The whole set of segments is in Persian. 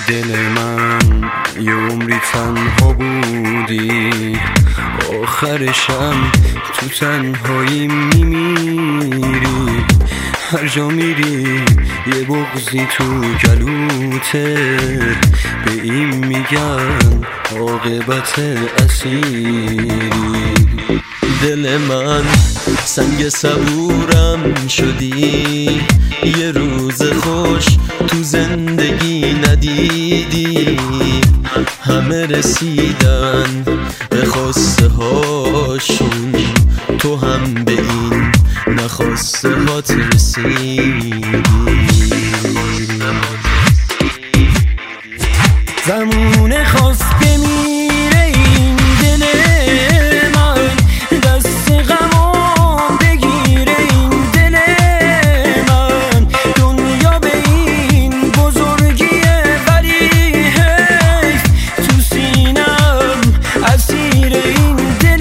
دل من یه عمری تنها بودی، آخرشم تو تنهایی میمیری. هر جا میری یه بغضی تو گلوته، به این میگن عاقبت اسیری. دل من سنگ صبورم شدی، یه روز خوش تو زندگی ندیدی. همه رسیدن به خواسته هاشون، تو هم به این نخواسته هات رسیدی. زمونه خواست بمیره این دل من، دست غمام بگیره این دل من. دنیا به این بزرگیه ولی حیف تو سینم اسیر این دل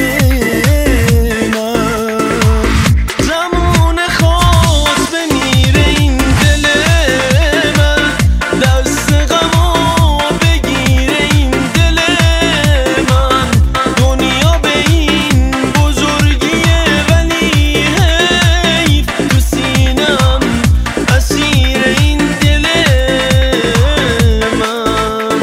من. زمونه خواست بمیره این دل من، دست غمام بگیره این دل من. دنیا به این بزرگیه ولی حیف تو سینم اسیر این دل من.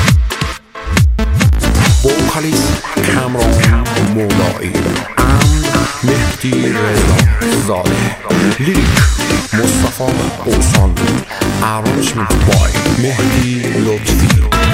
vocalist Kamran Moulai and Mehdi Reza Zadeh. Lyric Mustafa Oğuzhan. Arrangement by Mehdi Lotfi.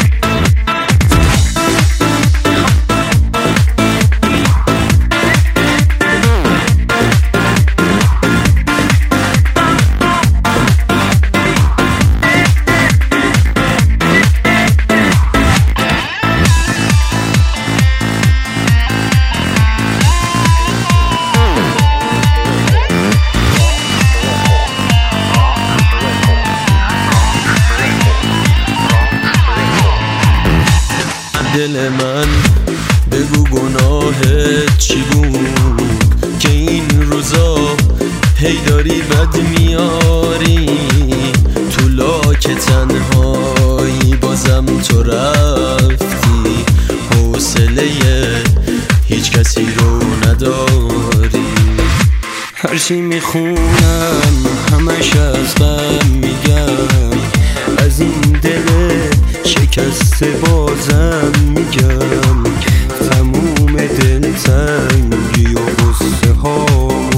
دل من بگو گناهت چی بود که این روزا هی داری بد میاری. تو لاک تنهایی بازم تو رفتی، حوصله هیچ کسی رو نداری. هرچی میخونم همش از غم میگم، از این دل شکسته بازم میگم. تموم دلتنگی و غصه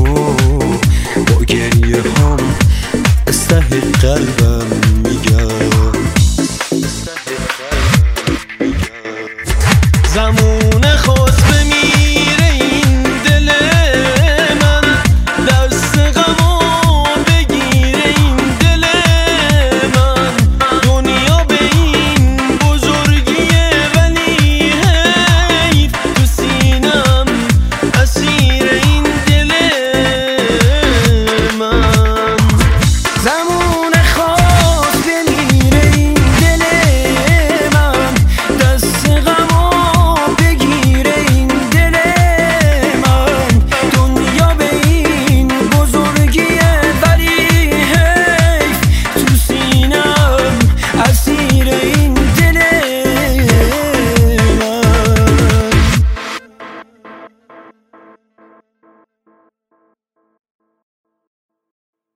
هامو با گریه هام استه قلبم میگم.